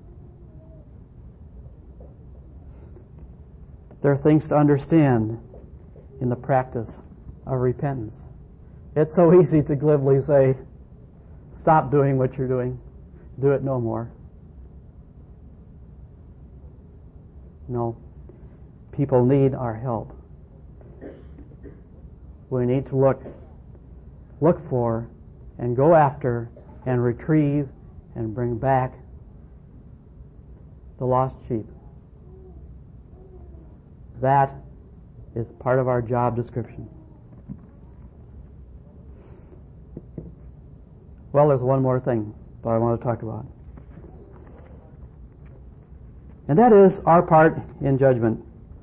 There are things to understand in the practice of repentance. It's so easy to glibly say, stop doing what you're doing. Do it no more. No. People need our help. We need to look, look for and go after and retrieve and bring back the lost sheep. That is part of our job description. Well, there's one more thing that I want to talk about. And that is our part in judgment.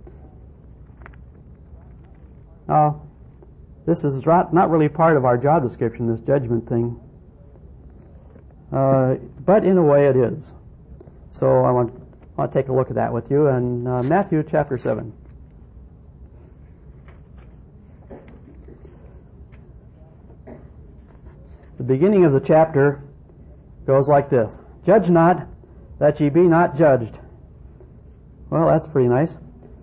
Now, this is not really part of our job description, this judgment thing. Uh, but in a way it is. So I want, I want to take a look at that with you in uh, Matthew chapter seven. The beginning of the chapter goes like this. Judge not, that ye be not judged. Well, that's pretty nice.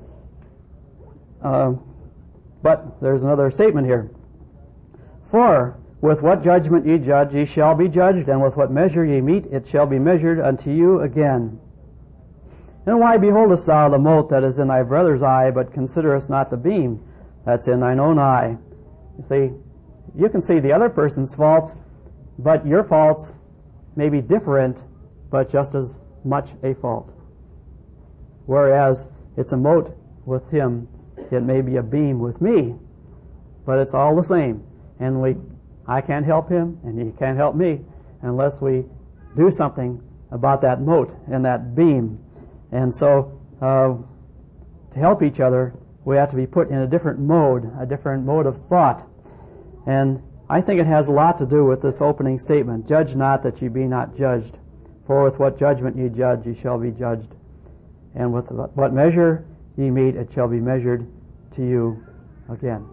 Uh, but there's another statement here. For with what judgment ye judge, ye shall be judged, and with what measure ye mete, it shall be measured unto you again. And why beholdest thou the mote that is in thy brother's eye, but considerest not the beam that's in thine own eye? You see, you can see the other person's faults, but your faults may be different, but just as much a fault. Whereas it's a mote with him, it may be a beam with me, but it's all the same. And we, I can't help him, and he can't help me, unless we do something about that mote and that beam. And so, uh, to help each other, we have to be put in a different mode, a different mode of thought. And I think it has a lot to do with this opening statement. Judge not that ye be not judged. For with what judgment ye judge, ye shall be judged. And with what measure ye mete, it shall be measured to you again.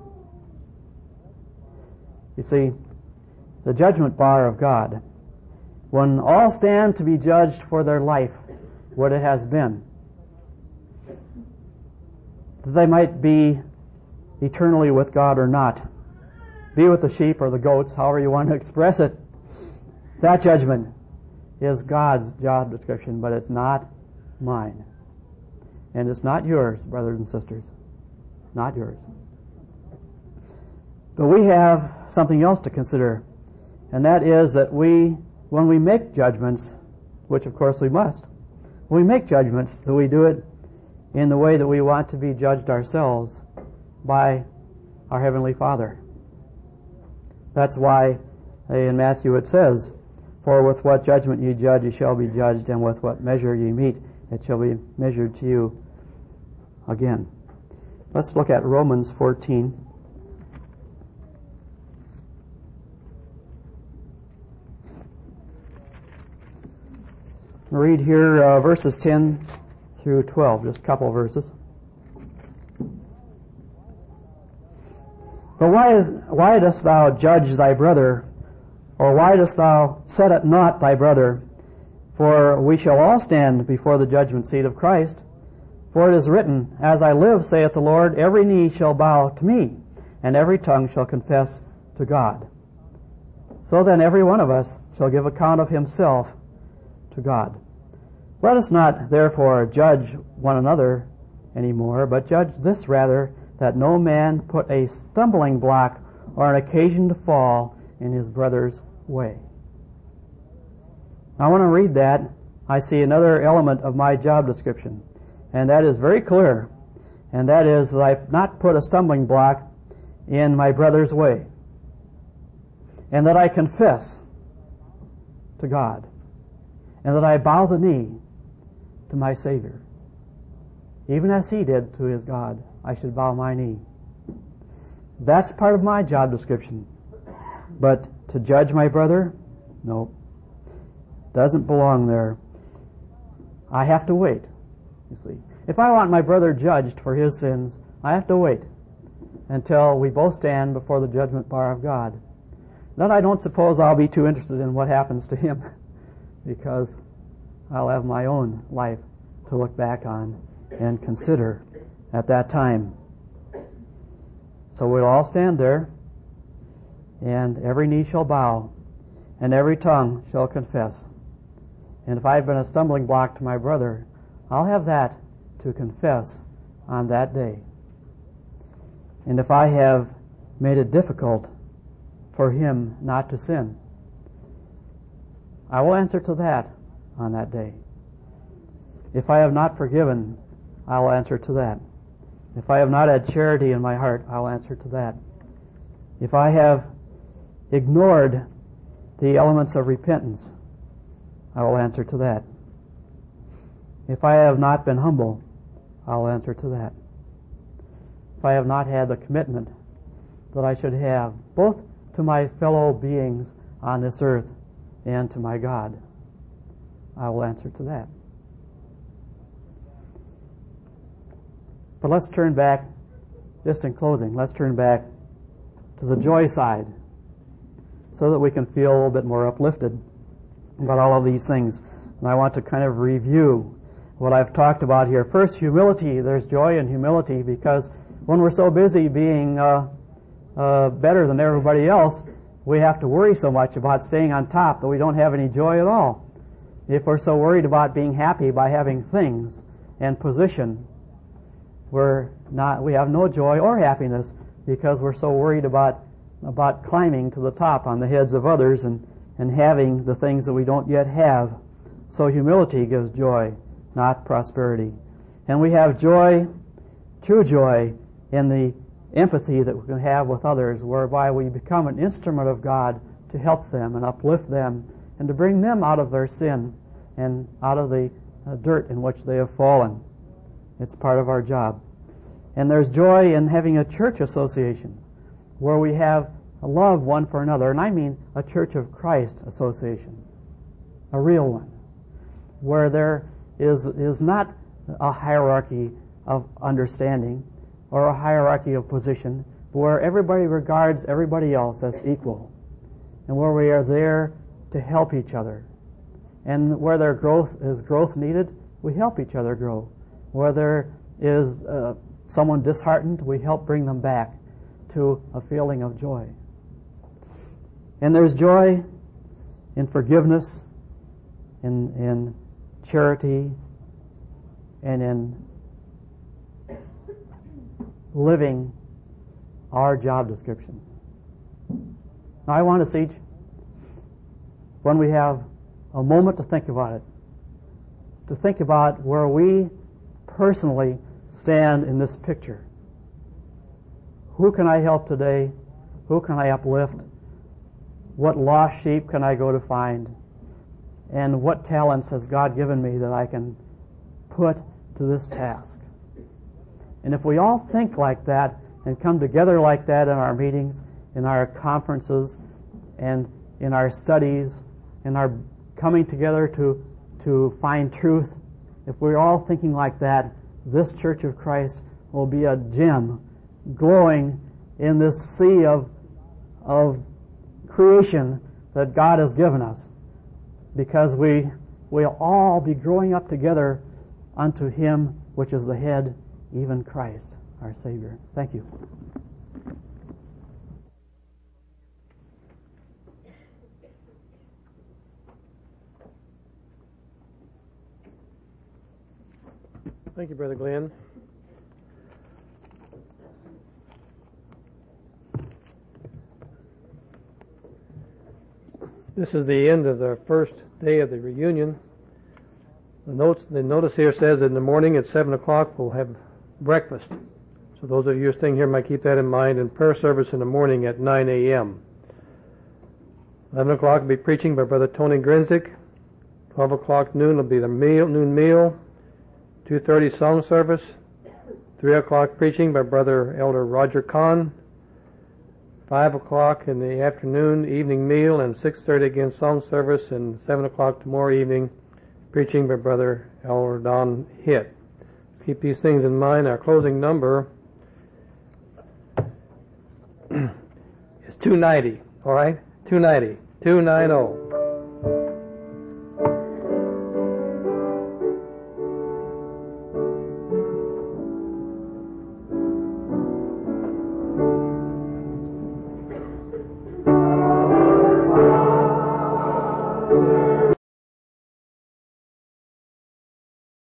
You see, the judgment bar of God, when all stand to be judged for their life, what it has been, that they might be eternally with God or not, be with the sheep or the goats, however you want to express it, that judgment is God's job description, but it's not mine. And it's not yours, brothers and sisters. Not yours. But we have something else to consider, and that is that we, when we make judgments, which of course we must, when we make judgments, that we do it in the way that we want to be judged ourselves by our Heavenly Father. That's why in Matthew it says, for with what judgment ye judge, ye shall be judged, and with what measure ye mete, it shall be measured to you again. Let's look at Romans fourteen. I'll read here uh, verses ten through twelve, just a couple of verses. But why, why dost thou judge thy brother, or why dost thou set at naught thy brother? For we shall all stand before the judgment seat of Christ. For it is written, As I live, saith the Lord, every knee shall bow to me, and every tongue shall confess to God. So then every one of us shall give account of himself to God. Let us not therefore judge one another any more, but judge this rather, that no man put a stumbling block or an occasion to fall in his brother's way. I want to read that. I see another element of my job description, and that is very clear, and that is that I not put a stumbling block in my brother's way, and that I confess to God, and that I bow the knee to my Savior. Even as he did to his God, I should bow my knee. That's part of my job description. But to judge my brother, no, doesn't belong there. I have to wait, you see. If I want my brother judged for his sins, I have to wait until we both stand before the judgment bar of God. Then I don't suppose I'll be too interested in what happens to him, because I'll have my own life to look back on and consider at that time. So we'll all stand there, and every knee shall bow, and every tongue shall confess. And if I've been a stumbling block to my brother, I'll have that to confess on that day. And if I have made it difficult for him not to sin, I will answer to that on that day. If I have not forgiven, I will answer to that. If I have not had charity in my heart, I will answer to that. If I have ignored the elements of repentance, I will answer to that. If I have not been humble, I will answer to that. If I have not had the commitment that I should have, both to my fellow beings on this earth and to my God, I will answer to that. But let's turn back, just in closing, let's turn back to the joy side so that we can feel a little bit more uplifted about all of these things. And I want to kind of review what I've talked about here. First, humility. There's joy in humility, because when we're so busy being uh, uh, better than everybody else, we have to worry so much about staying on top that we don't have any joy at all. If we're so worried about being happy by having things and position, we're not, we have no joy or happiness, because we're so worried about about climbing to the top on the heads of others and, and having the things that we don't yet have. So humility gives joy, not prosperity. And we have joy, true joy, in the empathy that we can have with others, whereby we become an instrument of God to help them and uplift them and to bring them out of their sin and out of the uh, dirt in which they have fallen. It's part of our job. And there's joy in having a church association where we have a love one for another. And I mean a Church of Christ association, a real one, where there is, is not a hierarchy of understanding or a hierarchy of position, but where everybody regards everybody else as equal, and where we are there to help each other. And where there growth is growth needed, we help each other grow. Where there is uh, someone disheartened, we help bring them back to a feeling of joy. And there's joy in forgiveness, in, in charity, and in living our job description. Now, I want us each, when we have a moment to think about it, to think about where we personally stand in this picture. Who can I help today? Who can I uplift? What lost sheep can I go to find? And what talents has God given me that I can put to this task? And if we all think like that and come together like that in our meetings, in our conferences, and in our studies, in our coming together to, to find truth, if we're all thinking like that, this Church of Christ will be a gem glowing in this sea of, of creation that God has given us, because we will all be growing up together unto Him which is the head, even Christ, our Savior. Thank you. Thank you, Brother Glenn. This is the end of the first day of the reunion. The notes, the notice here says in the morning at seven o'clock we'll have breakfast. So those of you who are staying here might keep that in mind. And prayer service in the morning at nine a.m. eleven o'clock will be preaching by Brother Tony Grinzik. twelve o'clock noon will be the meal, noon meal. two thirty song service. three o'clock preaching by Brother Elder Roger Kahn. five o'clock in the afternoon, evening meal, and six thirty again song service, and seven o'clock tomorrow evening, preaching by Brother Elder Don Hitt. Let's keep these things in mind. Our closing number is two ninety, all right? two ninety, two ninety.